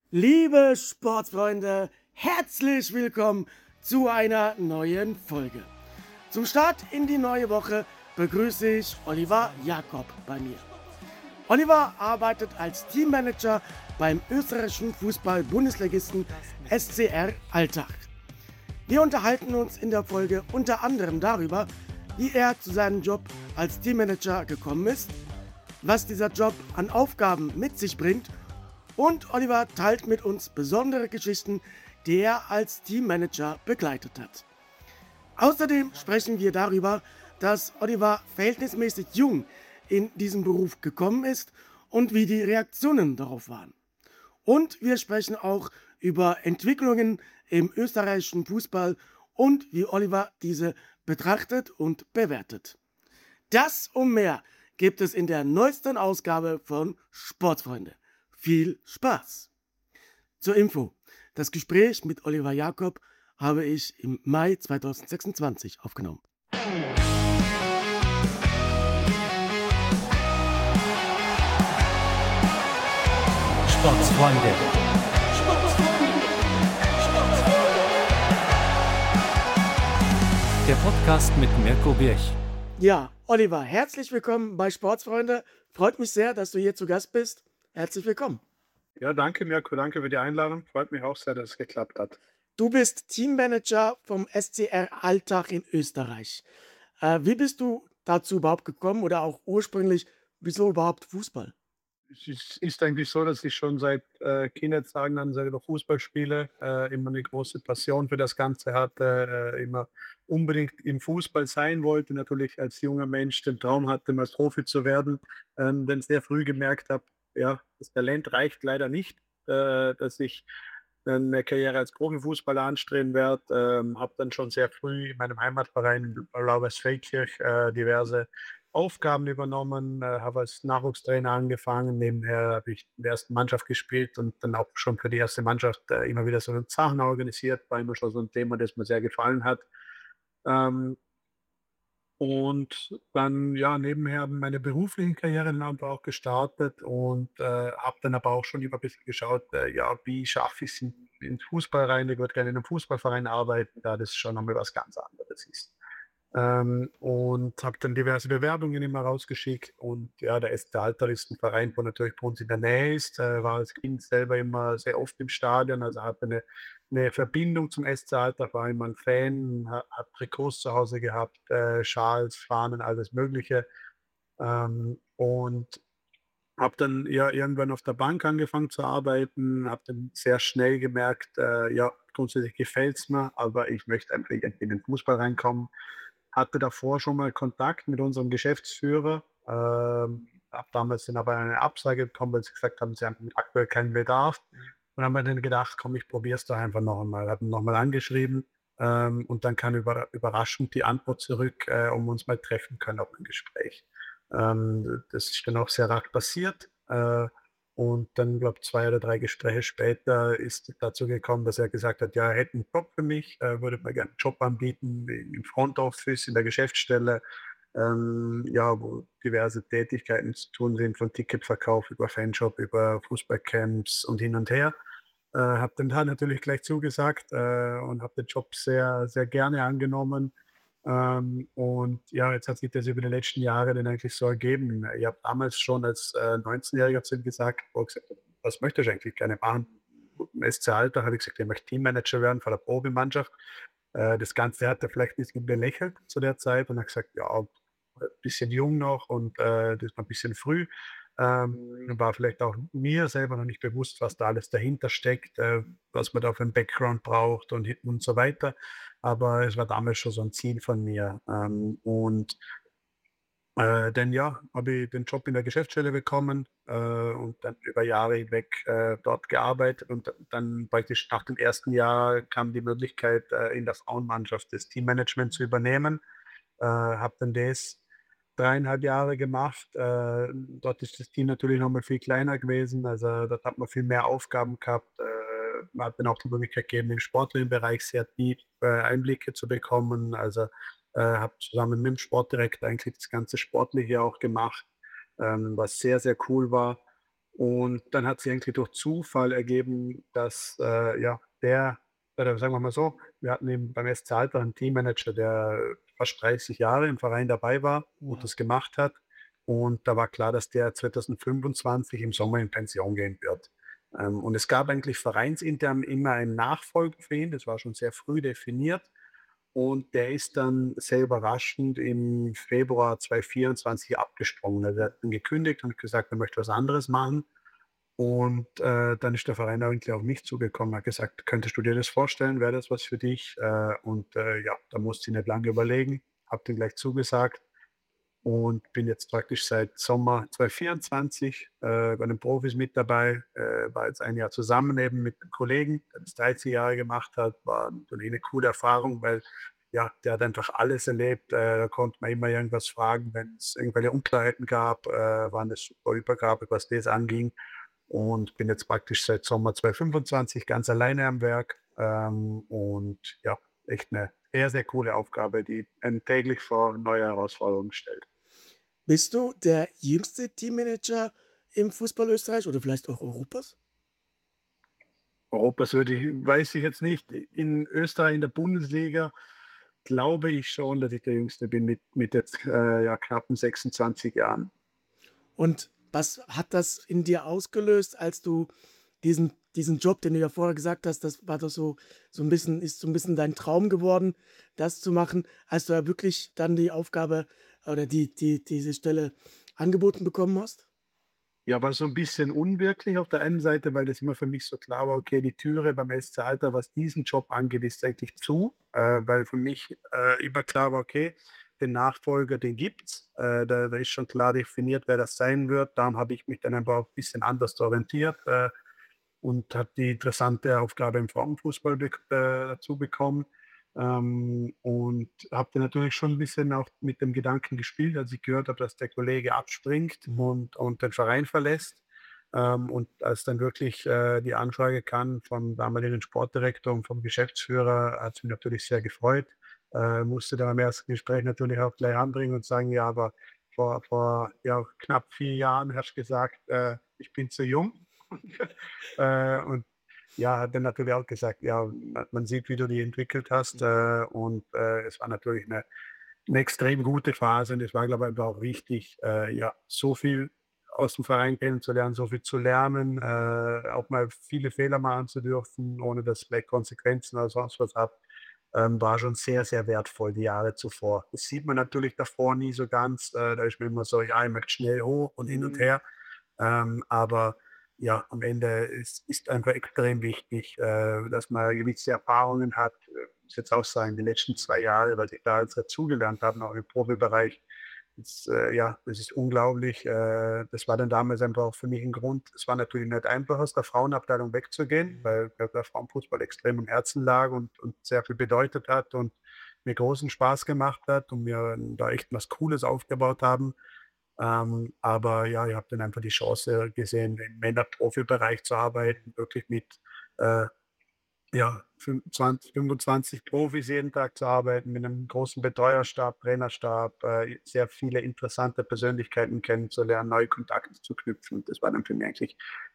Liebe Sportfreunde, herzlich willkommen zu einer neuen Folge. Zum Start in die neue Woche begrüße ich Oliver Jakob bei mir. Oliver arbeitet als Teammanager beim österreichischen Fußball-Bundesligisten SCR Alltag. Wir unterhalten uns in der Folge unter anderem darüber, wie er zu seinem Job als Teammanager gekommen ist, was dieser Job an Aufgaben mit sich bringt, und Oliver teilt mit uns besondere Geschichten, die er als Teammanager begleitet hat. Außerdem sprechen wir darüber, dass Oliver verhältnismäßig jung in diesen Beruf gekommen ist und wie die Reaktionen darauf waren. Und wir sprechen auch über Entwicklungen im österreichischen Fußball und wie Oliver diese betrachtet und bewertet. Das und mehr gibt es in der neuesten Ausgabe von Sportfreunde. Viel Spaß! Zur Info: Das Gespräch mit Oliver Jakob habe ich im Mai 2026 aufgenommen. Sportsfreunde. Der Podcast mit Mirko Birch. Ja, Oliver, herzlich willkommen bei Sportsfreunde. Freut mich sehr, dass du hier zu Gast bist. Herzlich willkommen. Ja, danke Mirko, danke für die Einladung. Freut mich auch sehr, dass es geklappt hat. Du bist Teammanager vom SCR Alltag in Österreich. Wie bist du dazu überhaupt gekommen oder auch ursprünglich, wieso überhaupt Fußball? Es ist eigentlich so, dass ich schon seit Kindheitstagen an selber Fußball spiele, immer eine große Passion für das Ganze hatte, immer unbedingt im Fußball sein wollte, natürlich als junger Mensch den Traum hatte, mal Profi zu werden, dann sehr früh gemerkt habe, ja, das Talent reicht leider nicht, dass ich eine Karriere als Profifußballer anstreben werde. Habe dann schon sehr früh in meinem Heimatverein Blau-Weiß Feldkirch diverse Aufgaben übernommen, habe als Nachwuchstrainer angefangen. Nebenher habe ich in der ersten Mannschaft gespielt und dann auch schon für die erste Mannschaft immer wieder so Sachen organisiert. War immer schon so ein Thema, das mir sehr gefallen hat. Ähm, und dann, ja, nebenher meine berufliche Karriere dann aber auch gestartet und habe dann aber auch schon immer ein bisschen geschaut, ja, wie schaffe ich es in Fußball rein? Ich würde gerne in einem Fußballverein arbeiten, da das schon nochmal was ganz anderes ist. Und habe dann diverse Bewerbungen immer rausgeschickt und ja, der SC Alter ist ein Verein, wo natürlich bei uns in der Nähe ist, war als Kind selber immer sehr oft im Stadion, also hatte eine Verbindung zum SC Alter, war immer ein Fan, habe Trikots zu Hause gehabt, Schals, Fahnen, alles Mögliche. Und habe dann ja irgendwann auf der Bank angefangen zu arbeiten, habe dann sehr schnell gemerkt, ja, grundsätzlich gefällt's mir, aber ich möchte einfach irgendwie in den Fußball reinkommen. Hatte davor schon mal Kontakt mit unserem Geschäftsführer, habe damals dann aber eine Absage bekommen, weil sie gesagt haben, sie haben aktuell keinen Bedarf. Und haben mir dann gedacht: „Komm, ich probiere es doch einfach noch einmal.“ Habe ihn noch mal angeschrieben, und dann kam überraschend die Antwort zurück, ob wir uns mal treffen können auf ein Gespräch. Das ist dann auch sehr rasch passiert. Und dann, glaube ich, 2 oder 3 Gespräche später ist dazu gekommen, dass er gesagt hat, ja, er hätte einen Job für mich, würde mir gerne 'n Job anbieten im Front Office, in der Geschäftsstelle, ja, wo diverse Tätigkeiten zu tun sind, von Ticketverkauf über Fanshop, über Fußballcamps und hin und her. Habe dann da natürlich gleich zugesagt, und habe den Job sehr, sehr gerne angenommen. Und ja, jetzt hat sich das über die letzten Jahre dann eigentlich so ergeben. Ich habe damals schon als 19-Jähriger zu ihm gesagt, wo er gesagt hat: „Was möchtest du eigentlich gerne machen?“ Im SC Alter habe ich gesagt, ich möchte Teammanager werden von der Profimannschaft. Das Ganze hat er vielleicht ein bisschen belächelt zu der Zeit und hat gesagt: „Ja, bisschen jung noch und das war ein bisschen früh.“ War vielleicht auch mir selber noch nicht bewusst, was da alles dahinter steckt, was man da für 'n Background braucht und so weiter. Aber es war damals schon so ein Ziel von mir. Dann ja, habe ich den Job in der Geschäftsstelle bekommen, und dann über Jahre hinweg, dort gearbeitet und dann praktisch nach dem ersten Jahr kam die Möglichkeit, in der Frauenmannschaft das Teammanagement zu übernehmen. Habe dann das 3,5 Jahre gemacht. Dort ist das Team natürlich noch mal viel kleiner gewesen. Also, dort hat man viel mehr Aufgaben gehabt. Man hat dann auch die Möglichkeit gegeben, im sportlichen Bereich sehr tief, Einblicke zu bekommen. Also, habe zusammen mit dem Sportdirektor eigentlich das ganze Sportliche auch gemacht, was sehr, sehr cool war. Und dann hat sich eigentlich durch Zufall ergeben, dass, ja, oder sagen wir mal so, wir hatten eben beim SC Alter einen Teammanager, der fast 30 Jahre im Verein dabei war und Wow. das gemacht hat. Und da war klar, dass der 2025 im Sommer in Pension gehen wird. Und es gab eigentlich vereinsintern immer einen Nachfolger für ihn, das war schon sehr früh definiert. Und der ist dann sehr überraschend im Februar 2024 abgesprungen. Also, er hat dann gekündigt und gesagt, er möchte was anderes machen. Und, dann ist der Verein eigentlich auf mich zugekommen, hat gesagt: „Könntest du dir das vorstellen? Wäre das was für dich?“ ja, da musste ich nicht lange überlegen, habe dann gleich zugesagt und bin jetzt praktisch seit Sommer 2024, bei den Profis mit dabei. War jetzt ein Jahr zusammen eben mit 'nem Kollegen, der das 13 Jahre gemacht hat. War natürlich 'ne coole Erfahrung, weil, ja, der hat einfach alles erlebt. Da konnte man immer irgendwas fragen, wenn's irgendwelche Unklarheiten gab, war 'ne super Übergabe, was das anging. Und bin jetzt praktisch seit Sommer 2025 ganz alleine am Werk, und ja, echt eine sehr, sehr coole Aufgabe, die einen täglich vor neue Herausforderungen stellt. Bist du der jüngste Teammanager im Fußball Österreich oder vielleicht auch Europas? Europas weiß ich jetzt nicht. In Österreich in der Bundesliga glaube ich schon, dass ich der Jüngste bin mit jetzt, ja, knappen 26 Jahren. Und was hat das in dir ausgelöst, als du diesen Job, den du ja vorher gesagt hast, das war doch so ein bisschen ist so ein bisschen dein Traum geworden, das zu machen, als du ja wirklich dann die Aufgabe oder diese Stelle angeboten bekommen hast? Ja, war so ein bisschen unwirklich auf der einen Seite, weil das immer für mich so klar war, okay, die Türe beim SC Alter, was diesen Job angeht, ist eigentlich zu, weil für mich, immer klar war, okay, den Nachfolger, den gibt's. Da ist schon klar definiert, wer das sein wird. Darum habe ich mich dann einfach auch ein bisschen anders orientiert, und habe die interessante Aufgabe im Frauenfußball dazu bekommen. Und habe dann natürlich schon ein bisschen auch mit dem Gedanken gespielt, als ich gehört habe, dass der Kollege abspringt und den Verein verlässt. Und als dann wirklich, die Anfrage kam vom damaligen Sportdirektor und vom Geschäftsführer, hat es mich natürlich sehr gefreut. Musste dann im ersten Gespräch natürlich auch gleich anbringen und sagen: „Ja, aber vor, ja, knapp 4 Jahren hast du gesagt, ich bin zu jung.“ Und ja, hat dann natürlich auch gesagt: „Ja, man sieht, wie du dich entwickelt hast.“ Es war natürlich eine extrem gute Phase und es war, glaube ich, einfach auch wichtig, ja, so viel aus dem Verein kennenzulernen, so viel zu lernen, auch mal viele Fehler machen zu dürfen, ohne dass es vielleicht Konsequenzen oder sonst was hat, war schon sehr, sehr wertvoll die Jahre zuvor. Das sieht man natürlich davor nie so ganz. Da ist man immer so: „Ja, ich möchte schnell hoch und hin und Mhm. her.“ Aber ja, am Ende ist einfach extrem wichtig, dass man gewisse Erfahrungen hat. Muss jetzt auch sagen, die letzten 2 Jahre, weil ich da jetzt dazugelernt habe, auch im Profibereich, ja, das ist unglaublich. Das war dann damals einfach auch für mich ein Grund. Es war natürlich nicht einfach, aus der Frauenabteilung wegzugehen, weil mir der Frauenfußball extrem am Herzen lag und sehr viel bedeutet hat und mir großen Spaß gemacht hat und wir da echt was Cooles aufgebaut haben. Aber ja, ich habe dann einfach die Chance gesehen, im Männer-Profibereich zu arbeiten, wirklich mit, äh, ja, 25 25 Profis jeden Tag zu arbeiten, mit einem großen Betreuerstab, Trainerstab, sehr viele interessante Persönlichkeiten kennenzulernen, neue Kontakte zu knüpfen. Und das war dann für mich eigentlich,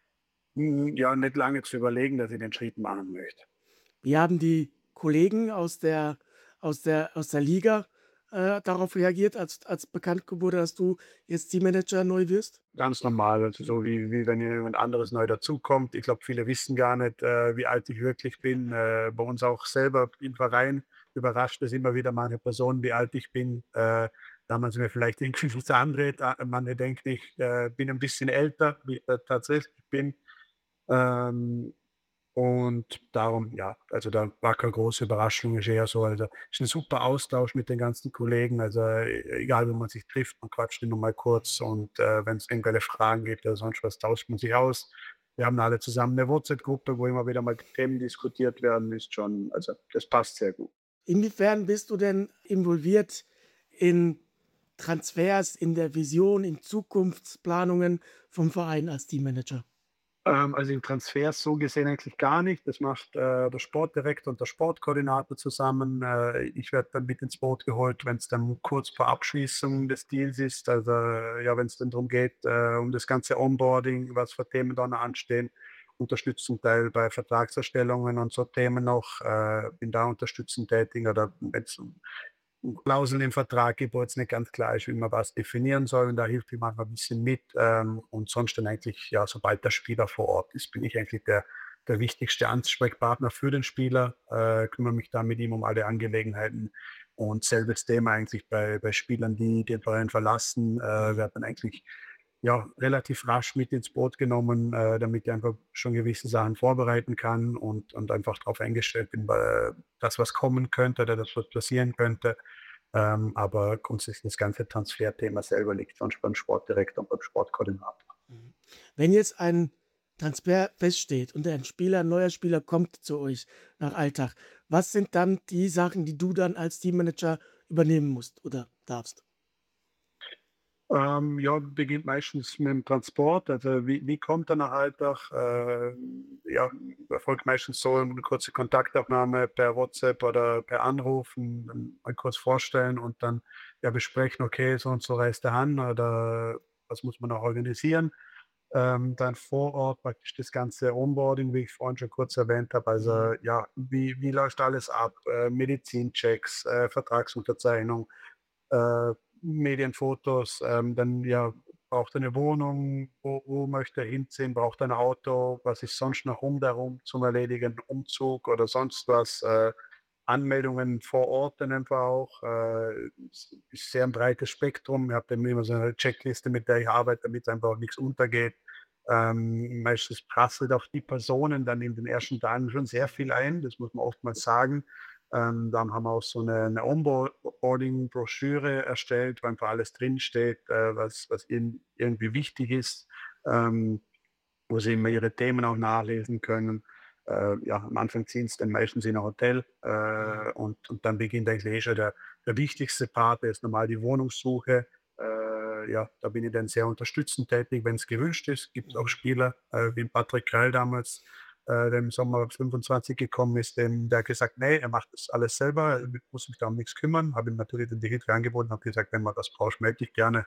ja, nicht lange zu überlegen, dass ich den Schritt machen möchte. Wie haben die Kollegen aus der Liga, darauf reagiert, als bekannt wurde, dass du jetzt Teammanager neu wirst? Ganz normal, also so wie wenn jemand anderes neu dazukommt. Ich glaube, viele wissen gar nicht, wie alt ich wirklich bin. Bei uns auch selber im Verein überrascht es immer wieder manche Personen, wie alt ich bin. Da man mir vielleicht irgendwie das andere, manche denken, ich bin ein bisschen älter, wie ich tatsächlich bin. Ähm, und darum, ja, also da war keine große Überraschung, ist eher so, also ist 'n super Austausch mit den ganzen Kollegen. Also, egal, wo man sich trifft, man quatscht immer mal kurz und, wenn's irgendwelche Fragen gibt oder sonst was, tauscht man sich aus. Wir haben alle zusammen 'ne WhatsApp-Gruppe, wo immer wieder mal Themen diskutiert werden, ist schon, also, das passt sehr gut. Inwiefern bist du denn involviert in Transfers, in der Vision, in Zukunftsplanungen vom Verein als Teammanager? Also in Transfers so gesehen eigentlich gar nicht. Das macht, der Sportdirektor und der Sportkoordinator zusammen. Ich werde dann mit ins Boot geholt, wenn es dann kurz vor Abschließung des Deals ist. Also, ja, wenn es dann darum geht, um das ganze Onboarding, was für Themen da noch anstehen. Unterstütze zum Teil bei Vertragserstellungen und so Themen noch, bin da unterstützend tätig oder wenn's um Klauseln im Vertrag gibt, wo jetzt nicht ganz klar ist, wie man was definieren soll. Und da hilft ich manchmal ein bisschen mit. Und sonst dann eigentlich, ja, sobald der Spieler vor Ort ist, bin ich eigentlich der wichtigste Ansprechpartner für den Spieler, kümmere mich da mit ihm um alle Angelegenheiten. Und selbes Thema eigentlich bei Spielern, die den Verein verlassen, wird dann eigentlich ja, relativ rasch mit ins Boot genommen, damit ich einfach schon gewisse Sachen vorbereiten kann und einfach darauf eingestellt bin, weil das, was kommen könnte oder das, was passieren könnte. Aber grundsätzlich das ganze Transferthema selber liegt sonst beim Sportdirektor und beim Sportkoordinator. Mhm. Wenn jetzt ein Transfer feststeht und ein neuer Spieler kommt zu euch nach Alltag, was sind dann die Sachen, die du dann als Teammanager übernehmen musst oder darfst? Ja, beginnt meistens mit dem Transport. Also wie kommt er nach Alltag? Ja, erfolgt meistens so eine kurze Kontaktaufnahme per WhatsApp oder per Anrufen, dann mal kurz vorstellen und dann ja besprechen, okay, so und so reist er an oder was muss man noch organisieren. Dann vor Ort praktisch das ganze Onboarding, wie ich vorhin schon kurz erwähnt habe. Mhm. Also ja, wie läuft alles ab? Medizinchecks, Vertragsunterzeichnung, äh, Medienfotos, dann ja, braucht er 'ne Wohnung, wo möchte er hinziehen, braucht er 'n Auto, was ist sonst noch darum zum Erledigen, Umzug oder sonst was, Anmeldungen vor Ort dann einfach auch, ist sehr 'n breites Spektrum. Ich habe dann immer so 'ne Checkliste, mit der ich arbeite, damit einfach auch nix untergeht. Meistens prasselt auf die Personen dann in den ersten Tagen schon sehr viel ein, das muss man oftmals sagen. Dann haben wir auch so 'ne Onboarding-Broschüre erstellt, wo einfach alles drinsteht, was ihnen irgendwie wichtig ist, wo sie immer ihre Themen auch nachlesen können. Ja, am Anfang ziehen sie dann meistens in ein Hotel, Mhm. und dann beginnt eigentlich eh schon der wichtigste Part, der ist normal die Wohnungssuche. Ja, da bin ich dann sehr unterstützend tätig, wenn es gewünscht ist. Gibt auch Mhm. Spieler, wie Patrick Keil damals, der im Sommer 25 gekommen ist, der hat gesagt: „Ne, er macht das alles selber, er muss sich da um nichts kümmern.“ Habe ihm natürlich dann die Hilfe angeboten, habe gesagt: „Wenn man das brauchst, melde dich gerne.“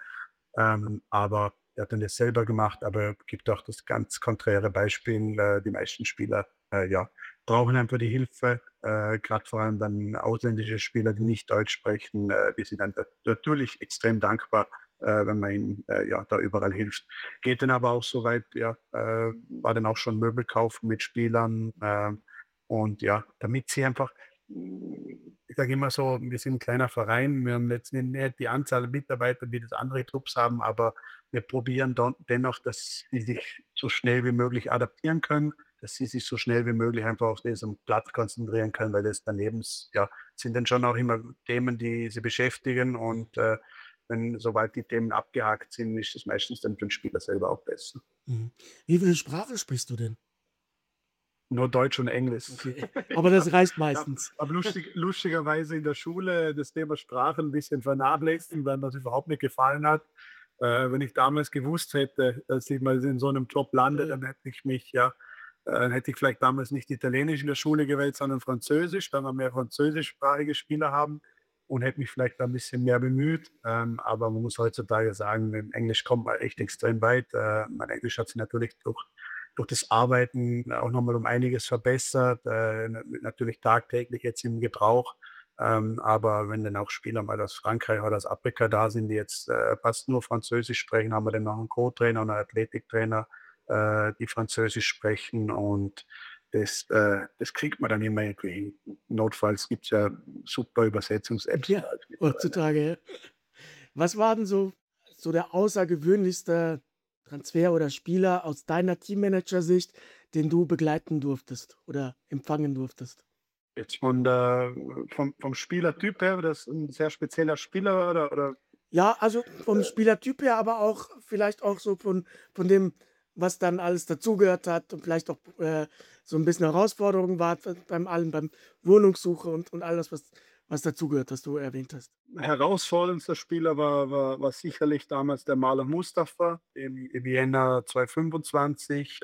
Aber er hat dann das selber gemacht, aber gibt auch das ganz konträre Beispiel. Die meisten Spieler, ja, brauchen einfach die Hilfe, grad vor allem dann ausländische Spieler, die nicht Deutsch sprechen, die sind dann natürlich extrem dankbar, wenn man ihnen, ja, da überall hilft. Geht dann aber auch so weit, ja, war dann auch schon Möbel kaufen mit Spielern, und ja, damit sie einfach ich sage immer so, wir sind 'n kleiner Verein. Wir haben jetzt nicht die Anzahl an Mitarbeitern, wie das andere Clubs haben, aber wir probieren don dennoch, dass sie sich so schnell wie möglich adaptieren können, dass sie sich so schnell wie möglich einfach auf diesen Platz konzentrieren können, weil das daneben ja, sind dann schon auch immer Themen, die sie beschäftigen und, wenn sobald die Themen abgehakt sind, ist es meistens dann für den Spieler selber auch besser. Mhm. Wie viele Sprachen sprichst du denn? Nur Deutsch und Englisch. Okay, aber das reicht Ich meistens. habe lustigerweise in der Schule das Thema Sprache 'n bisschen vernachlässigt, weil mir's überhaupt nicht gefallen hat. Wenn ich damals gewusst hätte, dass ich mal in so 'nem Job lande, Äh, dann hätte ich mich ja hätte ich vielleicht damals nicht Italienisch in der Schule gewählt, sondern Französisch, da wir mehr französischsprachige Spieler haben und hätte mich vielleicht da 'n bisschen mehr bemüht. Aber man muss heutzutage sagen, mit dem Englisch kommt man echt extrem weit. Mein Englisch hat sich natürlich durch das Arbeiten auch noch mal um einiges verbessert, natürlich tagtäglich jetzt im Gebrauch. Aber wenn dann auch Spieler mal aus Frankreich oder aus Afrika da sind, die jetzt, fast nur Französisch sprechen, haben wir dann noch einen Co-Trainer und einen Athletiktrainer, die Französisch sprechen und das kriegt man dann immer irgendwie hin. Notfalls gibt's ja super Übersetzungs-Apps ja, mittlerweile. heutzutage, ja. Was war denn so der außergewöhnlichste Transfer oder Spieler aus deiner Teammanager-Sicht, den du begleiten durftest oder empfangen durftest? Jetzt vom Spielertyp her, das 'n sehr spezieller Spieler oder Ja, also vom Spielertyp her, aber auch vielleicht auch so von dem, was dann alles dazugehört hat und vielleicht auch, so ein bisschen Herausforderung war beim Wohnungssuche und all das, was dazugehört, das du erwähnt hast? Herausforderndster Spieler war sicherlich damals der Marlon Mustafa im Jänner 2025.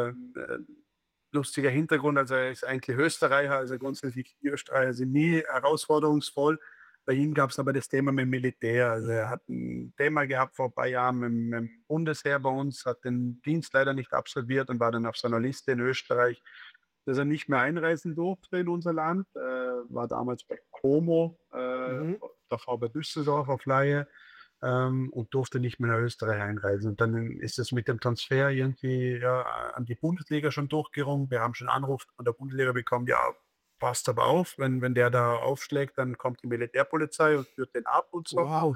Lustiger Hintergrund, also er ist eigentlich Österreicher, also grundsätzlich die Österreicher sind nie herausforderungsvoll. Bei ihm gab es aber das Thema mit dem Militär. Also er hat ein Thema gehabt vor ein paar Jahren mit dem Bundesheer bei uns, hat den Dienst leider nicht absolviert und war dann auf so einer Liste in Österreich, dass er nicht mehr einreisen durfte in unser Land. War damals bei Como, Mhm. davor bei Düsseldorf auf Leihe, und durfte nicht mehr nach Österreich einreisen. Und dann ist es mit dem Transfer irgendwie ja, an die Bundesliga schon durchgerungen. Wir haben schon einen Anruf von der Bundesliga bekommen, ja, passt aber auf, wenn der da aufschlägt, dann kommt die Militärpolizei und führt den ab und so. Wow.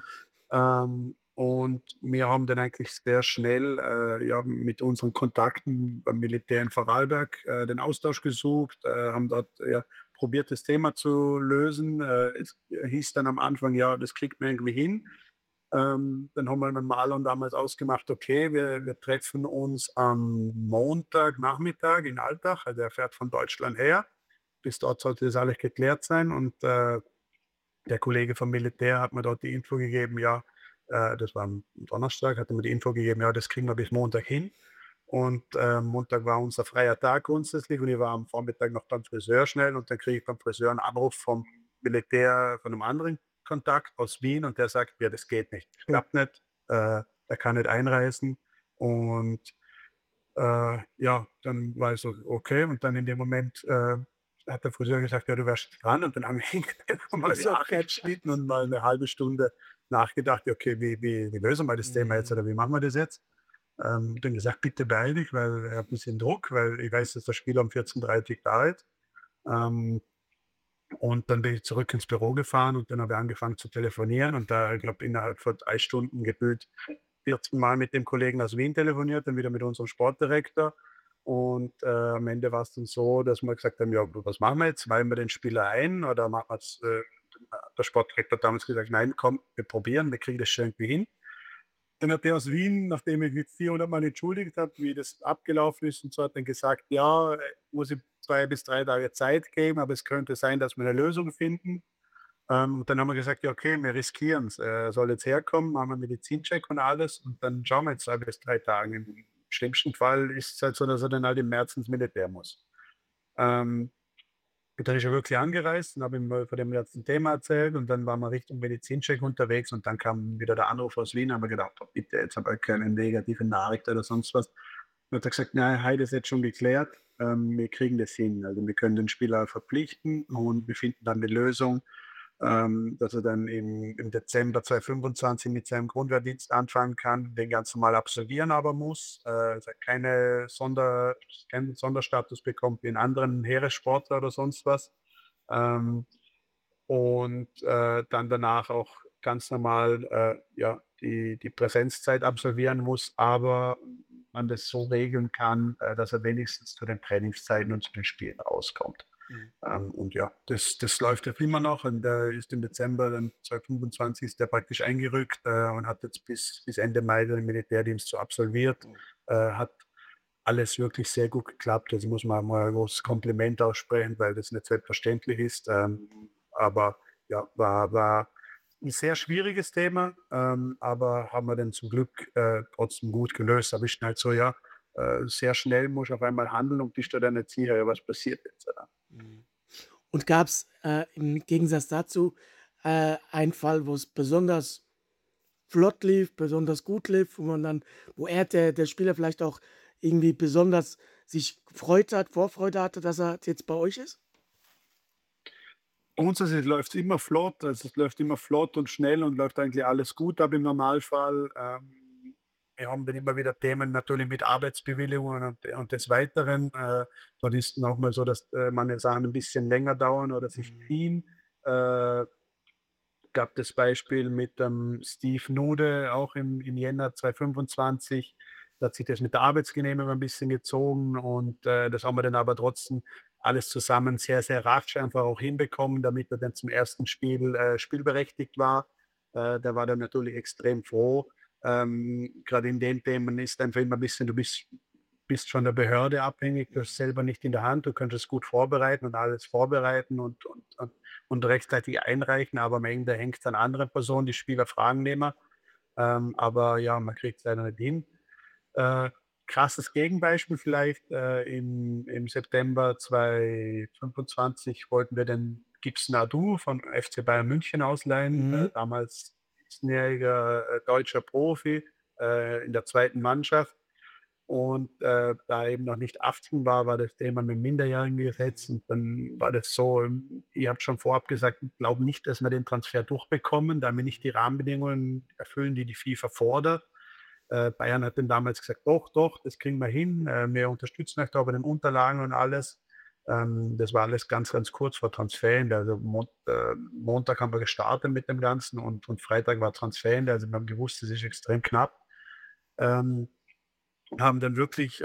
Und wir haben dann eigentlich sehr schnell ja, mit unseren Kontakten beim Militär in Vorarlberg den Austausch gesucht, haben dort ja, probiert, das Thema zu lösen. Es hieß dann am Anfang, ja, das kriegt man irgendwie hin. Dann haben wir mit Marlon damals ausgemacht, okay, wir treffen uns am Montagnachmittag in Altach. Also er fährt von Deutschland her. Bis dort sollte das alles geklärt sein. Und der Kollege vom Militär hat mir dort die Info gegeben, ja, das war am Donnerstag, hat er mir die Info gegeben, ja, das kriegen wir bis Montag hin. Und Montag war unser freier Tag grundsätzlich und ich war am Vormittag noch beim Friseur schnell und dann kriege ich beim Friseur einen Anruf vom Militär, von einem anderen Kontakt aus Wien und der sagt mir, das geht nicht, das klappt nicht, er kann nicht einreisen. Und ja, dann war ich so, okay. Und dann in dem Moment hat der Friseur gesagt, ja, du wärst dran. Und dann haben wir mal die So Haare fett. geschnitten und mal eine halbe Stunde nachgedacht, ja, okay, wie lösen wir das Thema jetzt Mhm. oder wie machen wir das jetzt? Dann gesagt, bitte beeil dich, weil er hat ein bisschen Druck, weil ich weiß, dass das Spiel um 14:30 da ist. Ähm, und dann bin ich zurück ins Büro gefahren und dann habe ich angefangen zu telefonieren und da, ich glaube, innerhalb von 3 Stunden gefühlt 14 Mal mit dem Kollegen aus Wien telefoniert, dann wieder mit unserem Sportdirektor. Und am Ende war es dann so, dass wir gesagt haben, ja, was machen wir jetzt? Weihen wir den Spieler ein oder machen wir es? Der Sportdirektor hat damals gesagt, nein, komm, wir probieren, wir kriegen das schon irgendwie hin. Dann hat der aus Wien, nachdem ich mich 400 Mal entschuldigt habe, wie das abgelaufen ist und so, hat dann gesagt, ja, muss ich 2 bis 3 Tage Zeit geben, aber es könnte sein, dass wir eine Lösung finden. Und dann haben wir gesagt, ja, okay, wir riskieren es. Er soll jetzt herkommen, machen wir einen Medizincheck und alles und dann schauen wir jetzt 2 bis 3 Tage. Im schlimmsten Fall ist es halt so, dass er dann halt im März ins Militär muss. Ähm, und dann ist er wirklich angereist und habe ihm mal von dem letzten Thema erzählt und dann waren wir Richtung Medizincheck unterwegs und dann kam wieder der Anruf aus Wien, haben wir gedacht, oh, bitte, jetzt habe ich keine negative Nachricht oder sonst was. Dann hat er gesagt, nein, heute ist jetzt schon geklärt, wir kriegen das hin. Also wir können den Spieler verpflichten und wir finden dann eine Lösung, dass er dann im Dezember 2025 mit seinem Grundwehrdienst anfangen kann, den ganz normal absolvieren aber muss, dass er keinen Sonderstatus bekommt wie in anderen Heeressportler oder sonst was. Ähm, und dann danach auch ganz normal ja, die Präsenzzeit absolvieren muss, aber man das so regeln kann, dass er wenigstens zu den Trainingszeiten und zu den Spielen rauskommt. Mhm. Und ja, das läuft jetzt immer noch und ist im Dezember dann 2025 ist der praktisch eingerückt und hat jetzt bis Ende Mai den Militärdienst so absolviert. Hat alles wirklich sehr gut geklappt. Also muss man mal ein großes Kompliment aussprechen, weil das nicht selbstverständlich ist. Aber ja, war ein sehr schwieriges Thema, aber haben wir dann zum Glück trotzdem gut gelöst. Aber ich bin halt so, ja, sehr schnell muss ich auf einmal handeln und bist du dann nicht sicher, ja, was passiert jetzt. Mhm. Und gab es im Gegensatz dazu einen Fall, wo es besonders flott lief, besonders gut lief, wo der Spieler vielleicht auch irgendwie besonders sich gefreut hat, Vorfreude hatte, dass er jetzt bei euch ist? Grundsätzlich läuft's immer flott, also es läuft immer flott und schnell und läuft eigentlich alles gut ab im Normalfall. Wir haben dann immer wieder Themen natürlich mit Arbeitsbewilligungen und des Weiteren. Dort ist noch mal so, dass manche Sachen ein bisschen länger dauern oder sich Mhm. ziehen. Äh, Gab das Beispiel mit Steve Nude auch im Jänner 2025. Da hat sich das mit der Arbeitsgenehmigung ein bisschen gezogen und das haben wir dann aber trotzdem alles zusammen sehr, sehr rasch einfach auch hinbekommen, damit er dann zum ersten Spiel spielberechtigt war. Der war dann natürlich extrem froh. Grade in den Themen ist einfach immer ein bisschen, du bist bist von der Behörde abhängig, du hast es selber nicht in der Hand, du könntest es gut vorbereiten und alles vorbereiten und rechtzeitig einreichen, aber am Ende hängt es an anderen Personen, die Spieler fragen nicht mehr. Aber ja, man kriegt es leider nicht hin. Äh, Krasses Gegenbeispiel vielleicht, im September 2025 wollten wir den Gibson Adu von FC Bayern München ausleihen, Mhm. damals 17-jähriger, deutscher Profi, in der zweiten Mannschaft. Und, da er eben noch nicht 18 war, war das Thema mit dem minderjährigen Gesetz und dann war das so, ihr habt schon vorab gesagt, ich glaube nicht, dass wir den Transfer durchbekommen, da wir nicht die Rahmenbedingungen erfüllen, die die FIFA fordert. Bayern hat dann damals gesagt: „Doch, doch, das kriegen wir hin. Wir unterstützen euch da bei den Unterlagen und alles.“ Das war alles ganz, ganz kurz vor Transferende. Also Montag haben wir gestartet mit dem Ganzen und Freitag war Transferende. Also wir haben gewusst, es ist extrem knapp. Ähm, Haben dann wirklich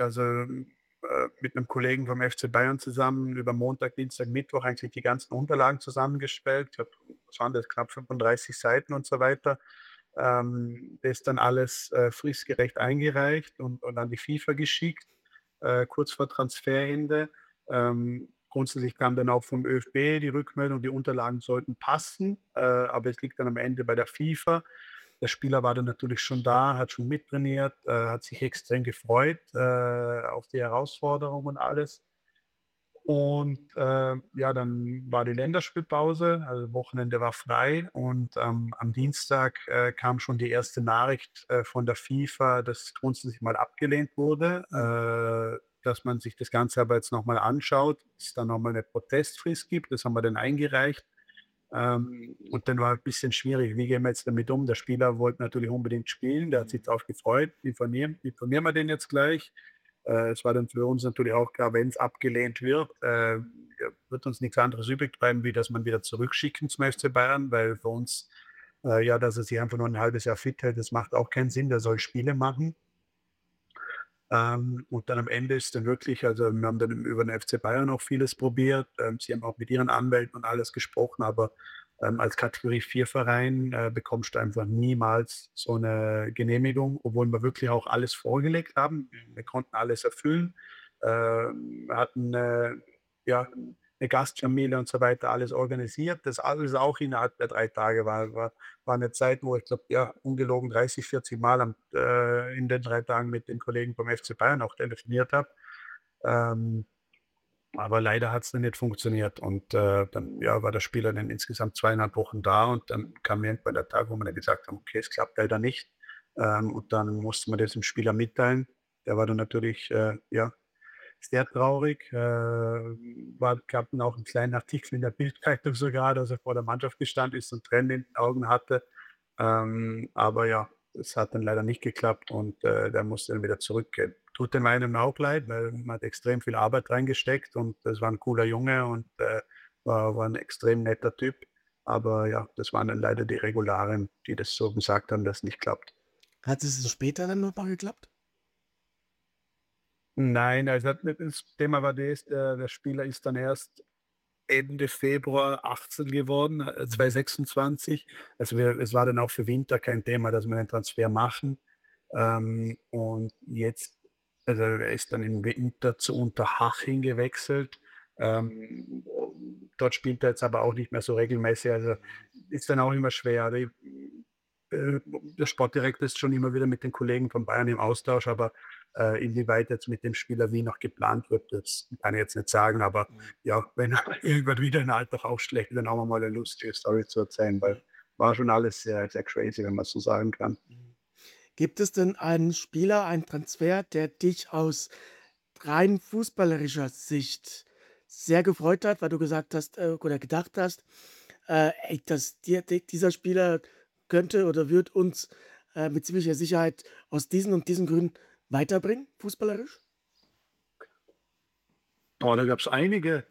mit einem Kollegen vom FC Bayern zusammen über Montag, Dienstag, Mittwoch eigentlich die ganzen Unterlagen zusammengestellt. Ich glaube, was waren das, knapp 35 Seiten und so weiter. Das dann alles, fristgerecht eingereicht und an die FIFA geschickt, kurz vor Transferende. Grundsätzlich kam dann auch vom ÖFB die Rückmeldung, die Unterlagen sollten passen, aber es liegt dann am Ende bei der FIFA. Der Spieler war dann natürlich schon da, hat schon mittrainiert, hat sich extrem gefreut, auf die Herausforderung und alles. Und, ja, dann war die Länderspielpause, also Wochenende war frei und, am Dienstag, kam schon die erste Nachricht, von der FIFA, dass grundsätzlich mal abgelehnt wurde, dass man sich das Ganze aber jetzt noch mal anschaut, es dann noch mal 'ne Protestfrist gibt. Das haben wir dann eingereicht. Und dann war ein bisschen schwierig, wie gehen wir jetzt damit um? Der Spieler wollte natürlich unbedingt spielen, der hat sich darauf gefreut. Informieren wir den jetzt gleich? Es war dann für uns natürlich auch klar, wenn es abgelehnt wird, ja, wird uns nichts anderes übrig bleiben, wie dass man wieder zurückschicken zum FC Bayern, weil für uns, ja, dass er sich einfach nur ein halbes Jahr fit hält, das macht auch keinen Sinn, der soll Spiele machen. Und dann am Ende ist dann wirklich, also wir haben dann über den FC Bayern auch vieles probiert. Sie haben auch mit ihren Anwälten und alles gesprochen, aber als Kategorie 4 Verein bekommst du einfach niemals so eine Genehmigung, obwohl wir wirklich auch alles vorgelegt haben. Wir konnten alles erfüllen. Wir hatten ja, eine Gastfamilie und so weiter, alles organisiert. Das alles auch innerhalb der 3 Tage war eine Zeit, wo ich glaube, ja, ungelogen 30, 40 Mal in den 3 Tagen mit den Kollegen vom FC Bayern auch telefoniert habe. Ähm, aber leider hat es dann nicht funktioniert und, dann, ja, war der Spieler dann insgesamt 2,5 Wochen da und dann kam irgendwann der Tag, wo wir dann gesagt haben: „Okay, es klappt leider nicht.“ Und dann musste man das dem Spieler mitteilen. Der war dann natürlich, ja, sehr traurig. Gab dann auch einen kleinen Artikel in der Bildzeitung sogar, dass er vor der Mannschaft gestanden ist und Tränen in den Augen hatte. Aber ja, es hat dann leider nicht geklappt und, der musste dann wieder zurückgehen. Tut dem einen auch leid, weil man hat extrem viel Arbeit reingesteckt und das war ein cooler Junge und, war 'n extrem netter Typ. Aber ja, das waren dann leider die Regularien, die das so gesagt haben, dass nicht klappt. Hat es später dann noch mal geklappt? Nein, also das Thema war das, der Spieler ist dann erst Ende Februar 18 geworden, 2026. Also es war dann auch für Winter kein Thema, dass wir einen Transfer machen. Und jetzt, also er ist dann im Winter zu Unterhaching gewechselt. Ähm, Dort spielt er jetzt aber auch nicht mehr so regelmäßig. Also ist dann auch immer schwer. Der Sportdirektor ist schon immer wieder mit den Kollegen von Bayern im Austausch, aber inwieweit jetzt mit dem Spieler wie noch geplant wird, das kann ich jetzt nicht sagen. Aber ja, wenn er irgendwann wieder in den Alltag aufschlägt, dann haben wir mal eine lustige Story zu erzählen, weil war schon alles sehr, sehr crazy, wenn man so sagen kann. Gibt es denn einen Spieler, einen Transfer, der dich aus rein fußballerischer Sicht sehr gefreut hat, weil du gesagt hast, oder gedacht hast, „Ey, dieser Spieler könnte oder wird uns, mit ziemlicher Sicherheit aus diesen und diesen Gründen weiterbringen, fußballerisch?“ Oh, da gab es einige.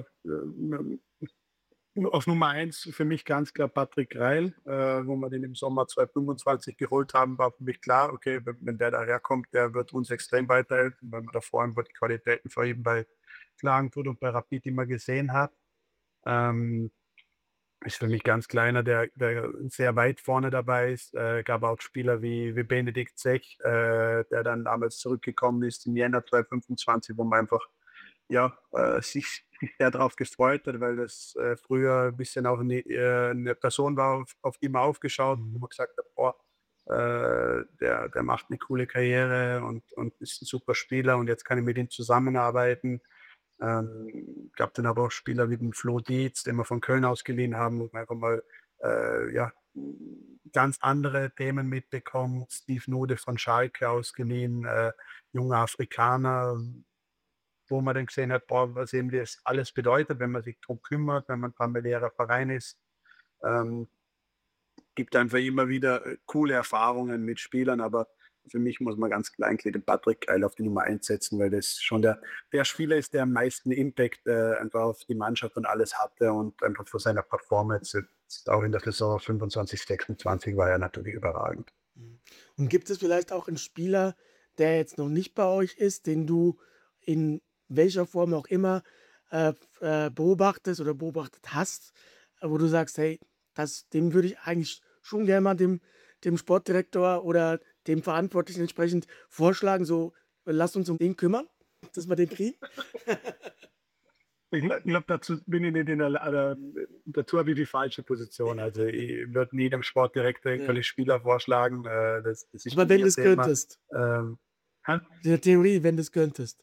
Auf Nummer eins für mich ganz klar Patrick Reil, wo wir den im Sommer 2025 geholt haben, war für mich klar, okay, wenn der daherkommt, der wird uns extrem weiterhelfen, weil man da vor allem die Qualitäten vor ihm bei Klagenfurt und bei Rapid immer gesehen hat. Ähm, ist für mich ganz kleiner, der sehr weit vorne dabei ist. Gab auch Spieler wie Benedikt Sech, der dann damals zurückgekommen ist im Jänner 2025, wo man einfach sich sehr darauf gefreut hat, weil das früher ein bisschen auch 'ne Person war, auf die man aufgeschaut, wo man gesagt hat: „Boah, der macht eine coole Karriere und ist ein super Spieler und jetzt kann ich mit ihm zusammenarbeiten.“ Gab dann aber auch Spieler wie den Flo Dietz, den wir von Köln ausgeliehen haben, wo man einfach mal, ja, ganz andere Themen mitbekommt. Steve Nude von Schalke ausgeliehen, junger Afrikaner, wo man dann gesehen hat, boah, was eben das alles bedeutet, wenn man sich drum kümmert, wenn man familiärer Verein ist. Ähm, Gibt einfach immer wieder, coole Erfahrungen mit Spielern, aber für mich muss man ganz klar eigentlich den Patrick Keil auf die Nummer 1 setzen, weil das schon der Spieler ist, der am meisten Impact, einfach auf die Mannschaft und alles hatte und einfach für seine Performance jetzt auch in der Saison 25, 26 war er natürlich überragend. Mhm. Und gibt es vielleicht auch einen Spieler, der jetzt noch nicht bei euch ist, den du in welcher Form auch immer, beobachtest oder beobachtet hast, wo du sagst: „Hey, den würde ich eigentlich schon gerne mal dem Sportdirektor oder dem Verantwortlichen entsprechend vorschlagen, so: Lasst uns um den kümmern, dass wir den kriegen?“ Ich glaube, dazu bin ich nicht in der La dazu habe ich die falsche Position. Also, ich würde nie dem Sportdirektor Ja. irgendwelche Spieler vorschlagen, das ist Aber nicht wenn ihr du's Thema. könntest. Ähm, hä? In der Theorie, wenn du's könntest.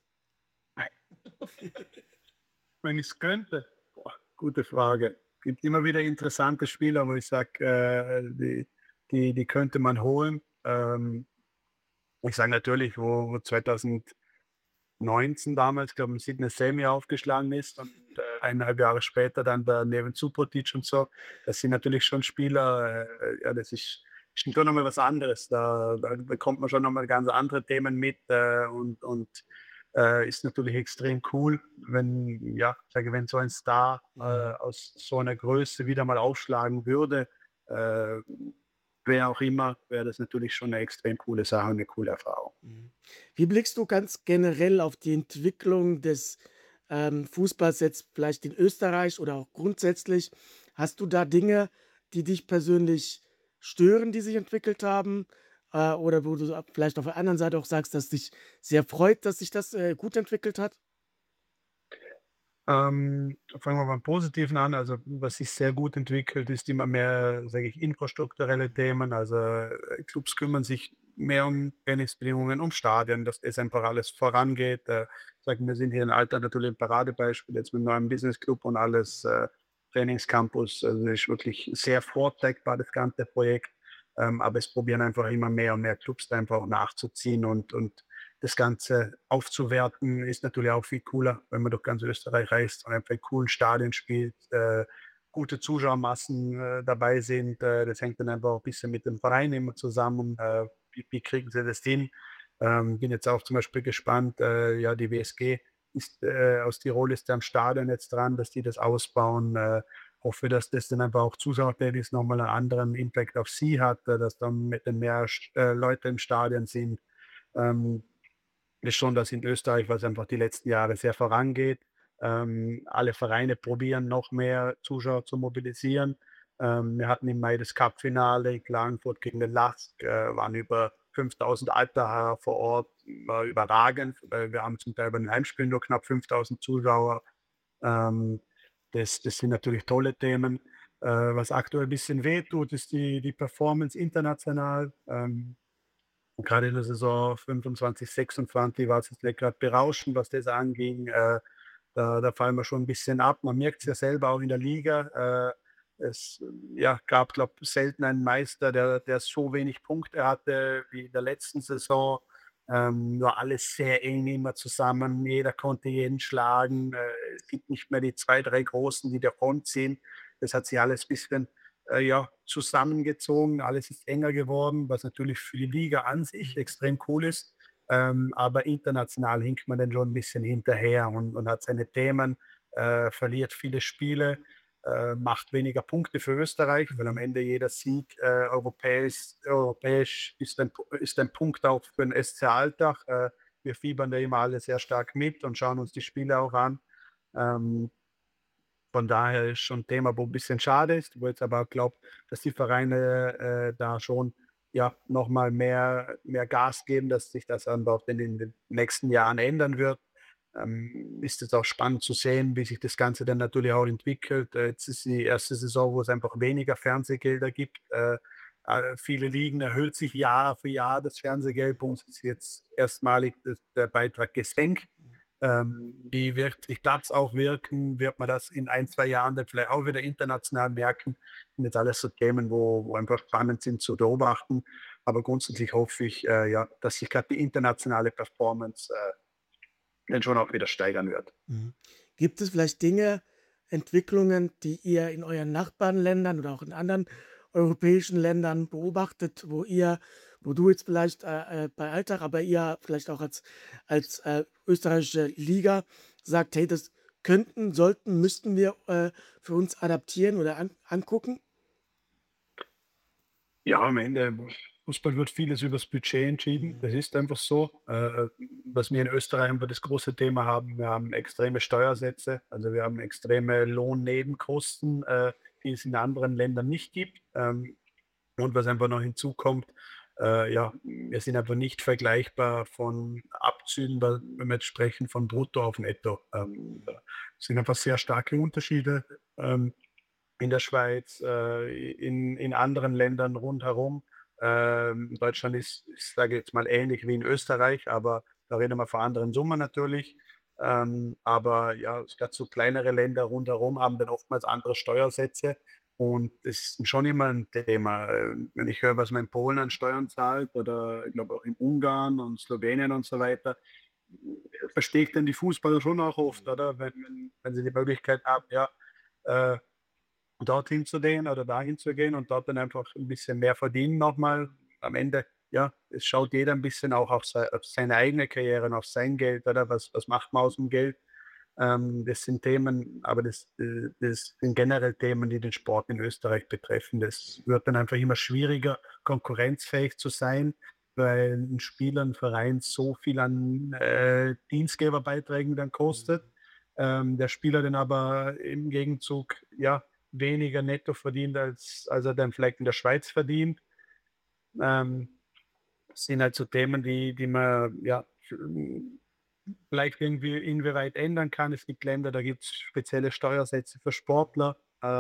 Wenn ich's könnte? Boah, gute Frage. Gibt immer wieder interessante Spieler, wo ich sage, die könnte man holen. Ich sage natürlich, wo 2019 damals, glaube ich, Sidney Semi aufgeschlagen ist und 1,5 Jahre später dann der Neven Subotic und so. Das sind natürlich schon Spieler, ja, das ist schon noch mal was anderes. Da bekommt man schon noch mal ganz andere Themen mit, und ist natürlich extrem cool, wenn ja, sage, wenn so ein Star, Mhm. aus so einer Größe wieder mal aufschlagen würde, äh, wer auch immer, wäre das natürlich schon eine extrem coole Sache und 'ne coole Erfahrung. Mhm. Wie blickst du ganz generell auf die Entwicklung des, Fußballs jetzt vielleicht in Österreich oder auch grundsätzlich? Hast du da Dinge, die dich persönlich stören, die sich entwickelt haben, oder wo du so vielleicht auf der anderen Seite auch sagst, dass dich sehr freut, dass sich das, gut entwickelt hat? Fangen wir beim Positiven an. Also, was sich sehr gut entwickelt, ist immer mehr, sage ich, infrastrukturelle Themen. Also, Clubs kümmern sich mehr um Trainingsbedingungen, um Stadien, dass das einfach alles vorangeht. Sagen wir sind hier in Altach natürlich ein Paradebeispiel jetzt mit 'nem neuen Businessclub und alles, Trainingscampus. Also, das ist wirklich sehr vorzeigbar, das ganze Projekt. Aber es probieren einfach immer mehr und mehr Clubs da einfach auch nachzuziehen und das Ganze aufzuwerten ist natürlich auch viel cooler, wenn man durch ganz Österreich reist und einfach in coolen Stadien spielt, gute Zuschauermassen, dabei sind. Das hängt dann einfach auch ein bisschen mit dem Verein immer zusammen. Wie kriegen sie das hin? Bin jetzt auch zum Beispiel gespannt, ja, die WSG ist, aus Tirol ist ja am Stadion jetzt dran, dass die das ausbauen. Hoffe, dass das dann einfach auch zuschauertechnisch noch mal 'n anderen Impact auf sie hat, dass dann mit den mehr Leute im Stadion sind. Ähm, Ist schon, dass in Österreich, was einfach die letzten Jahre sehr vorangeht. Alle Vereine probieren noch mehr Zuschauer zu mobilisieren. Wir hatten im Mai das Cup-Finale in Klagenfurt gegen den LASK, waren über 5.000 Altacher vor Ort, war überragend. Wir haben zum Teil bei den Heimspielen nur knapp 5.000 Zuschauer. Ähm, das sind natürlich tolle Themen. Was aktuell ein bisschen wehtut, ist die Performance international. Und grade in der Saison 25, 26 war es jetzt nicht grad berauschend, was das anging. Da fallen wir schon ein bisschen ab. Man merkt es ja selber auch in der Liga. Es, ja, gab, glaube ich, selten einen Meister, der so wenig Punkte hatte wie in der letzten Saison. War alles sehr eng immer zusammen. Jeder konnte jeden schlagen. Es gibt nicht mehr die 2, 3 Großen, die davonziehen. Das hat sich alles bisschen ja, zusammengezogen. Alles ist enger geworden, was natürlich für die Liga an sich extrem cool ist. Aber international hinkt man dann schon ein bisschen hinterher und hat seine Themen, verliert viele Spiele, macht weniger Punkte für Österreich, weil am Ende jeder Sieg europäisch ist ein Punkt auch für den SC Altach. Wir fiebern da immer alle sehr stark mit und schauen uns die Spiele auch an. Ähm, Von daher ist schon 'n Thema, wo ein bisschen schade ist, wo jetzt aber auch glaube, dass die Vereine, da schon, ja, noch mal mehr Gas geben, dass sich das dann auch in den nächsten Jahren ändern wird. Ist es auch spannend zu sehen, wie sich das Ganze dann natürlich auch entwickelt. Jetzt ist die erste Saison, wo es einfach weniger Fernsehgelder gibt. Viele Ligen erhöht sich Jahr für Jahr das Fernsehgeld. Bei uns ist jetzt erstmalig der Beitrag gesenkt. Wie wird sich das auch wirken? Wird man das in ein 2 Jahren dann vielleicht auch wieder international merken? Sind jetzt alles so Themen, wo einfach spannend sind zu beobachten. Aber grundsätzlich hoffe ich, ja, dass sich gerade die internationale Performance, dann schon auch wieder steigern wird. Mhm. Gibt es vielleicht Dinge, Entwicklungen, die ihr in euren Nachbarländern oder auch in anderen europäischen Ländern beobachtet, wo du jetzt vielleicht, bei Alltag, aber ihr vielleicht auch als österreichische Liga sagt: „Hey, das müssten wir, für uns adaptieren oder angucken?“ Ja, am Ende Fußball wird vieles übers Budget entschieden. Das ist einfach so. Was wir in Österreich einfach das große Thema haben, wir haben extreme Steuersätze, also wir haben extreme Lohnnebenkosten, die es in anderen Ländern nicht gibt. Und was einfach noch hinzukommt, ja, wir sind einfach nicht vergleichbar von Abzügen, wenn wir jetzt sprechen von Brutto auf Netto. Da sind einfach sehr starke Unterschiede. Ähm, in der Schweiz, in anderen Ländern rundherum. Deutschland ist, ich sage jetzt mal, ähnlich wie in Österreich, aber da reden wir von anderen Summen natürlich. Aber ja, gerade so kleinere Länder rundherum haben dann oftmals andere Steuersätze und das ist schon immer ein Thema. Wenn ich höre, was man in Polen an Steuern zahlt oder ich glaube auch in Ungarn und Slowenien und so weiter, verstehe ich dann die Fußballer schon auch oft, oder? Wenn sie die Möglichkeit haben, ja, äh, dorthin zu gehen oder dahin zu gehen und dort dann einfach ein bisschen mehr verdienen nochmal. Am Ende, ja, es schaut jeder ein bisschen auch auf seine eigene Karriere und auf sein Geld, oder? Was macht man aus dem Geld? Das sind Themen, aber das sind generell Themen, die den Sport in Österreich betreffen. Das wird dann einfach immer schwieriger, konkurrenzfähig zu sein, weil ein Spieler, 'n Verein so viel an, Dienstgeberbeiträgen dann kostet. Der Spieler dann aber im Gegenzug, ja, weniger netto verdient, als er dann vielleicht in der Schweiz verdient. Ähm, Das sind halt so Themen, die man, ja, vielleicht irgendwie inwieweit ändern kann. Es gibt Länder, da gibt es spezielle Steuersätze für Sportler.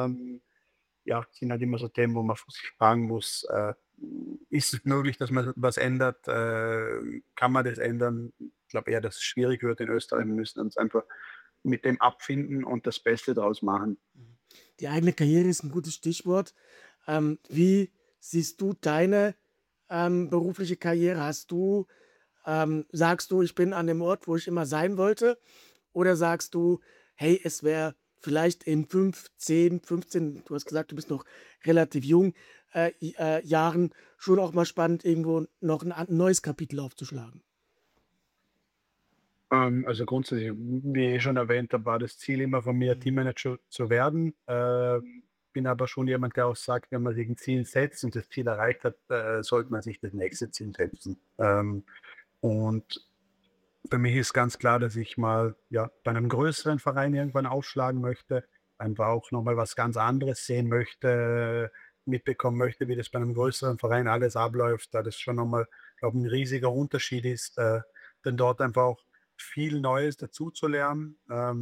Ja, sind halt immer so Themen, wo man sich fragen muss, ist es möglich, dass man was ändert? Kann man das ändern? Ich glaube eher, dass es schwierig wird in Österreich. Wir müssen uns einfach mit dem abfinden und das Beste daraus machen. Die eigene Karriere ist ein gutes Stichwort. Wie siehst du deine, berufliche Karriere? Sagst du: „Ich bin an dem Ort, wo ich immer sein wollte“, oder sagst du: „Hey, es wäre vielleicht in 5, 10, 15“, du hast gesagt, du bist noch relativ jung, Jahren schon auch mal spannend, irgendwo noch ein neues Kapitel aufzuschlagen? Also grundsätzlich, wie ich schon erwähnt habe, war das Ziel immer von mir, Mhm. Teammanager zu werden. Bin aber schon jemand, der auch sagt, wenn man sich ein Ziel setzt und das Ziel erreicht hat, sollte man sich das nächste Ziel setzen. Und für mich ist ganz klar, dass ich mal, ja, bei einem größeren Verein irgendwann aufschlagen möchte, einfach auch noch mal was ganz anderes sehen möchte, mitbekommen möchte, wie das bei einem größeren Verein alles abläuft, da das schon noch mal, glaube 'n riesiger Unterschied ist, denn dort einfach auch viel Neues dazuzulernen,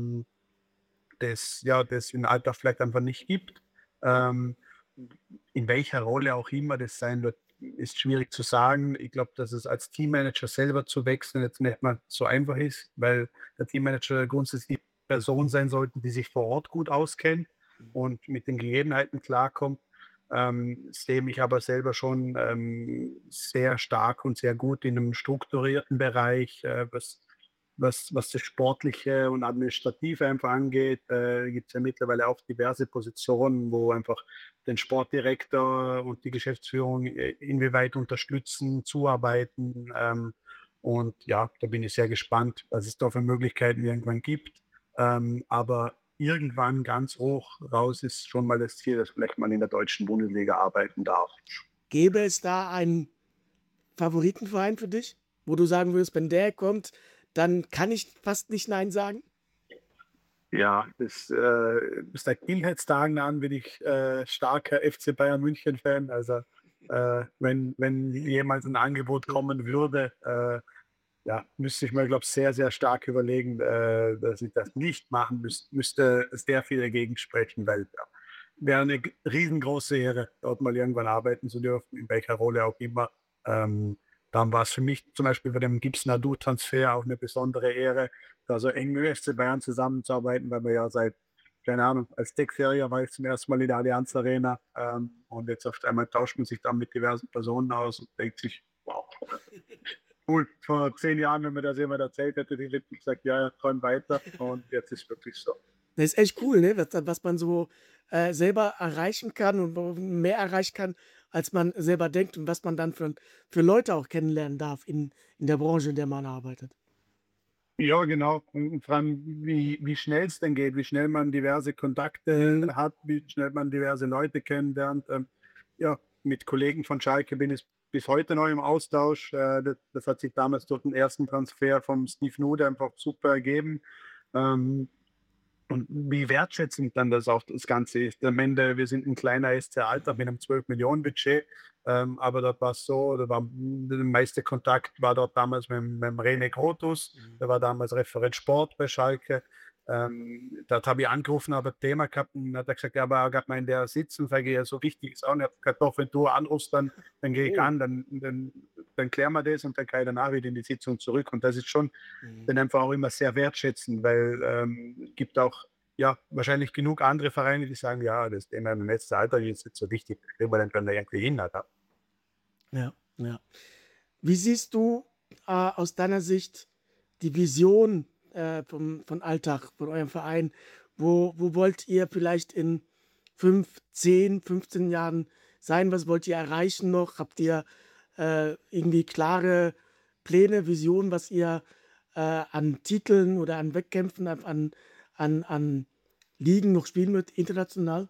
das im Alltag vielleicht einfach nicht gibt. Ähm, in welcher Rolle auch immer das sein wird, ist schwierig zu sagen. Ich glaube, dass es als Teammanager selber zu wechseln jetzt nicht mal so einfach ist, weil der Teammanager grundsätzlich die Person sein sollte, die sich vor Ort gut auskennt und mit den Gegebenheiten klarkommt. Sehe mich aber selber schon sehr stark und sehr gut in einem strukturierten Bereich, was das Sportliche und Administrative einfach angeht. Gibt es ja mittlerweile auch diverse Positionen, wo einfach den Sportdirektor und die Geschäftsführung inwieweit unterstützen, zuarbeiten. Und ja, da bin ich sehr gespannt, was es da für Möglichkeiten irgendwann gibt. Aber irgendwann ganz hoch raus ist schon mal das Ziel, dass vielleicht man in der deutschen Bundesliga arbeiten darf. Gäbe es da einen Favoritenverein für dich, wo du sagen würdest: „Wenn der kommt, dann kann ich fast nicht nein sagen?“ Ja, das seit Kindheitstagen an bin ich starker FC Bayern München-Fan. Also wenn jemals ein Angebot kommen würde, ja, müsste ich mir, glaube ich, sehr, sehr stark überlegen, dass ich das nicht machen müsste sehr viel dagegen sprechen, weil ja, wäre eine riesengroße Ehre, dort mal irgendwann arbeiten zu dürfen, in welcher Rolle auch immer. Ähm, Dann war es für mich zum Beispiel bei dem Gibson Adu-Transfer auch eine besondere Ehre, da so eng mit dem FC Bayern zusammenzuarbeiten, weil wir ja seit, keine Ahnung, als Sechsjähriger war ich zum ersten Mal in der Allianz Arena, und jetzt auf einmal tauscht man sich dann mit diversen Personen aus und denkt sich, wow, cool. Vor 10 Jahren, wenn mir das jemand erzählt hätte, die Lippen gesagt, ja, ja, träum weiter. Und jetzt ist wirklich so. Das ist echt cool, ne? Was man so selber erreichen kann und mehr erreichen kann, als man selber denkt und was man dann für Leute auch kennenlernen darf in der Branche, in der man arbeitet. Ja, genau. Und vor allem, wie schnell es denn geht, wie schnell man diverse Kontakte hat, wie schnell man diverse Leute kennenlernt. Ja, mit Kollegen von Schalke bin ich bis heute noch im Austausch. Das hat sich damals durch den ersten Transfer vom Steve Nude einfach super ergeben. Ähm, Und wie wertschätzend dann das Ganze ist. Am Ende, wir sind ein kleiner SC Alltag mit einem 12 Millionen Budget, aber dort war es so, der meiste Kontakt war dort damals mit dem René Grotus, der war damals Referent Sport bei Schalke. Dort habe ich angerufen, habe ein Thema gehabt und hat er gesagt, ja, aber er hat mal in der Sitzung, sage ich, ja, so wichtig ist auch nicht. Er hat gesagt, doch, wenn du anrufst, dann gehe ich Oh. an, dann klären wir das und dann kann ich danach wieder in die Sitzung zurück. Und das ist schon Mhm. dann einfach auch immer sehr wertschätzend, weil es gibt auch ja wahrscheinlich genug andere Vereine, die sagen, ja, das Thema im letzten Alter ist nicht so wichtig, das kriegen wir dann schon irgendwie hin. Alter. Ja, ja. Wie siehst du aus deiner Sicht die Vision von Alltag, von eurem Verein? Wo wollt ihr vielleicht in 5, 10, 15 Jahren sein? Was wollt ihr erreichen noch? Habt ihr irgendwie klare Pläne, Visionen, was ihr an Titeln oder an Wettkämpfen, an Ligen noch spielen wird, international?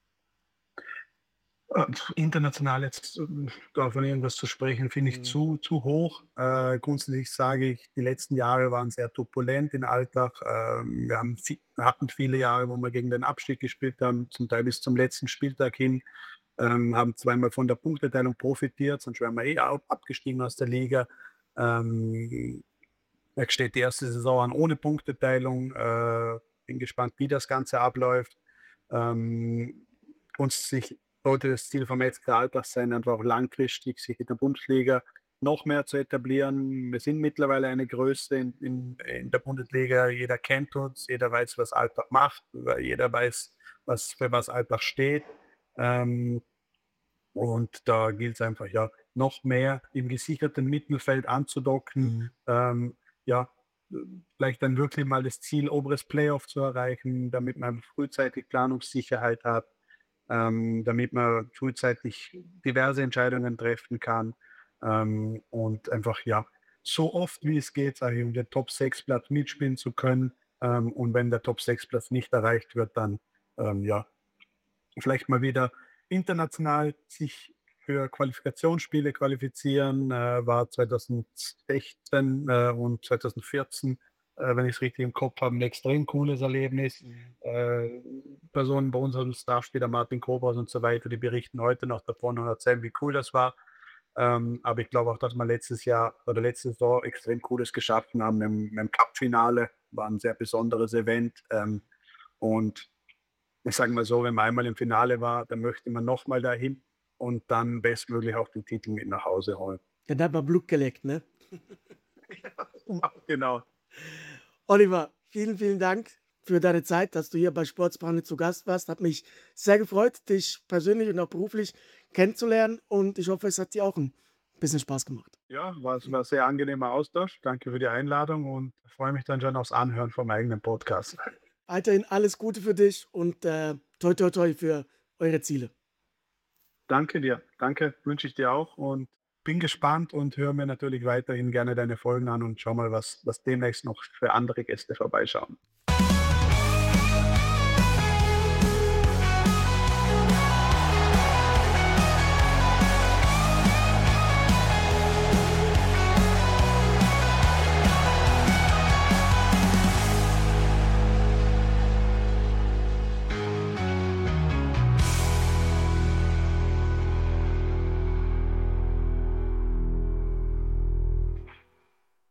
International jetzt davon irgendwas zu sprechen, finde ich Mhm. zu hoch. Grundsätzlich sage ich, die letzten Jahre waren sehr turbulent in Alltag. Hatten viele Jahre, wo wir gegen den Abstieg gespielt haben, zum Teil bis zum letzten Spieltag hin. Haben zweimal von der Punkteteilung profitiert, sonst wären wir abgestiegen aus der Liga. Ähm, Es steht die erste Saison an ohne Punkteteilung. Bin gespannt, wie das Ganze abläuft. Grundsätzlich sollte das Ziel vom SK Altach sein, einfach auch langfristig sich in der Bundesliga noch mehr zu etablieren. Wir sind mittlerweile eine Größe in der Bundesliga. Jeder kennt uns, jeder weiß, was Altach macht, jeder weiß, für was Altach steht. Ähm, und da gilt es einfach, ja, noch mehr im gesicherten Mittelfeld anzudocken. Mhm. Ja, vielleicht dann wirklich mal das Ziel, oberes Playoff zu erreichen, damit man frühzeitig Planungssicherheit hat, damit man frühzeitig diverse Entscheidungen treffen kann, und einfach, ja, so oft wie es geht, sage ich, um den Top-6-Platz mitspielen zu können. Und wenn der Top-6-Platz nicht erreicht wird, dann ja, vielleicht mal wieder international sich für Qualifikationsspiele qualifizieren, war 2016 und 2014, wenn ich es richtig im Kopf habe, ein extrem cooles Erlebnis. Mhm. Äh, Personen bei unserem Staff, wie der Martin Kobras und so weiter, die berichten heute noch davon und erzählen, wie cool das war. Aber ich glaube auch, dass wir letztes Jahr oder letzte Saison extrem Cooles geschaffen haben. Im Cup-Finale war ein sehr besonderes Event. Und ich sage mal so, wenn man einmal im Finale war, dann möchte man noch mal dahin und dann bestmöglich auch den Titel mit nach Hause holen. Dann hat man Blut geleckt, ne? Genau. Oliver, vielen, vielen Dank für deine Zeit, dass du hier bei Sportsbraune zu Gast warst. Hat mich sehr gefreut, dich persönlich und auch beruflich kennenzulernen und ich hoffe, es hat dir auch ein bisschen Spaß gemacht. Ja, war ein sehr angenehmer Austausch. Danke für die Einladung und freue mich dann schon aufs Anhören vom eigenen Podcast. Weiterhin alles Gute für dich und toi toi toi für eure Ziele. Danke dir. Danke, wünsche ich dir auch und bin gespannt und höre mir natürlich weiterhin gerne deine Folgen an und schau mal, was demnächst noch für andere Gäste vorbeischauen.